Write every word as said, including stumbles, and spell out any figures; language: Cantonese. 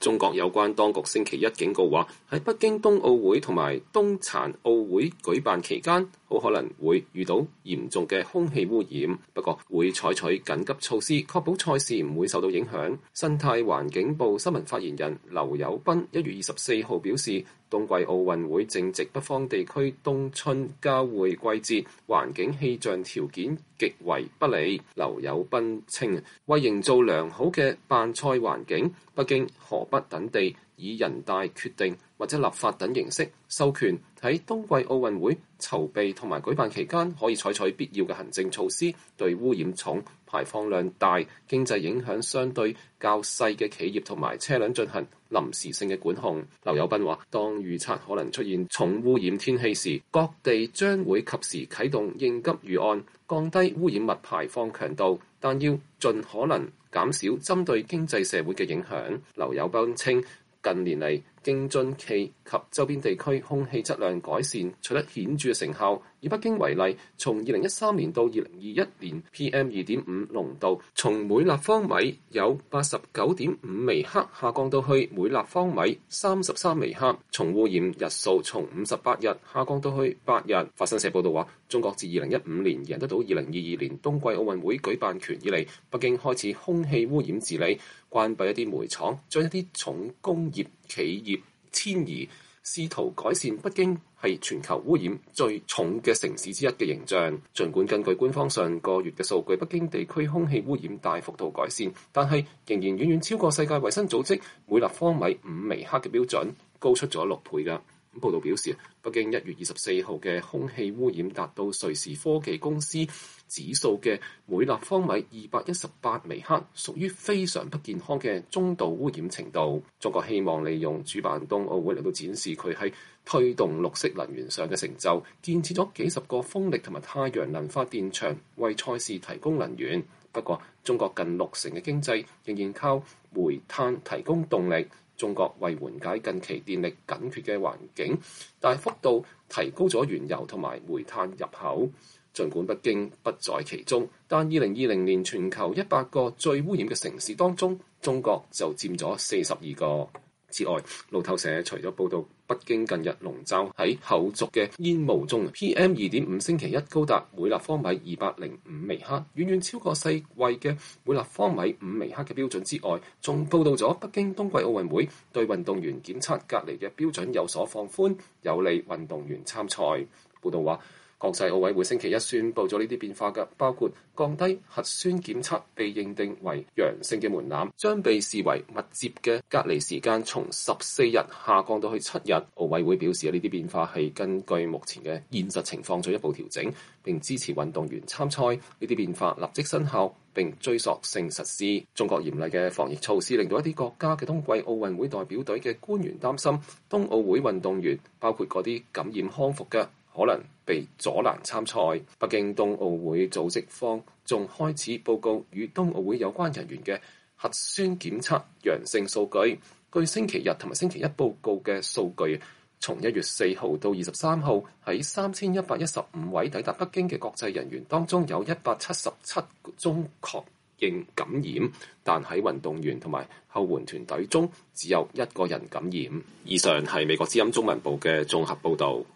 中國有關當局星期一警告話，喺北京冬奧會同埋冬殘奧會舉辦期間，好可能會遇到嚴重嘅空氣污染，不過會採取緊急措施，確保賽事唔會受到影響。生態環境部新聞發言人劉有斌一月二十四號表示，冬季奧運會正值北方地區冬春交匯季節，環境氣象條件極為不利。劉有斌稱，為營造良好嘅辦賽環境，北京、河北等地以人大決定或者立法等形式授權喺冬季奧運會籌備同埋舉辦期間，可以採取必要嘅行政措施，對污染重、排放量大、經濟影響相對較細嘅企業同埋車輛進行臨時性嘅管控。劉有斌話，當預測可能出現重污染天氣時，各地將會及時啟動應急預案，降低污染物排放強度，但要盡可能減少針對經濟社會嘅影響。劉有斌稱，近年嚟，京津冀及周邊地區空氣質量改善取得顯著嘅成效。以北京為例，從二零一三年到二零二一年 P M 二點五 濃度從每立方米有八十九點五微克下降到去每立方米三十三微克，從污染日數從五十八日下降到去八日。法新社報道話，中國自二零一五年贏得到二零二二年冬季奧運會舉辦權以嚟，北京開始空氣污染治理，關閉一啲煤廠，將一啲重工業企業遷移，試圖改善北京係全球污染最重嘅城市之一嘅形象。儘管根據官方上個月嘅數據，北京地區空氣污染大幅度改善，但係仍然遠遠超過世界衛生組織每立方米五微克嘅標準，高出咗六倍㗎。報道表示，北京一月二十四號嘅空氣污染達到瑞士科技公司指數嘅每立方米二百一十八微克，屬於非常不健康嘅中度污染程度。中國希望利用主辦冬奧會嚟到展示佢喺推動綠色能源上嘅成就，建設咗幾十個風力同埋太陽能發電場，為賽事提供能源。不過，中國近六成嘅經濟仍然靠煤炭提供動力。中國為緩解近期電力緊缺嘅環境，大幅度提高咗原油同埋煤炭入口。儘管北京不在其中，但二零二零年全球一百個最污染嘅城市當中，中國就佔咗四十二個。之外，路透社除咗報道北京近日籠罩喺厚重嘅煙霧中 ，P M 二點五 星期一高達每立方米二百零五微克，遠遠超過世衛嘅每立方米五微克嘅標準之外，仲報道咗北京冬季奧運會對運動員檢測隔離嘅標準有所放寬，有利運動員參賽。報道話，國際奧委會星期一宣布咗呢啲變化嘅，包括降低核酸檢測被認定為陽性嘅門檻，將被視為密接嘅隔離時間從十四日下降到去七日。奧委會表示呢啲變化係根據目前嘅現實情況進一步調整，並支持運動員參賽。呢啲變化立即生效並追溯性實施。中國嚴厲嘅防疫措施令到一啲國家嘅冬季奧運會代表隊嘅官員擔心，冬奧會運動員包括嗰啲感染康復嘅，可能被阻攔參賽。北京冬奧會組織方仲開始報告與冬奧會有關人員嘅核酸檢測陽性數據。據星期日同埋星期一報告嘅數據，從一月四號到二十三號，喺三千一百一十五位抵達北京嘅國際人員當中，有一百七十七宗確認感染，但喺運動員同埋後援團隊中，只有一個人感染。以上係美國之音中文部嘅綜合報導。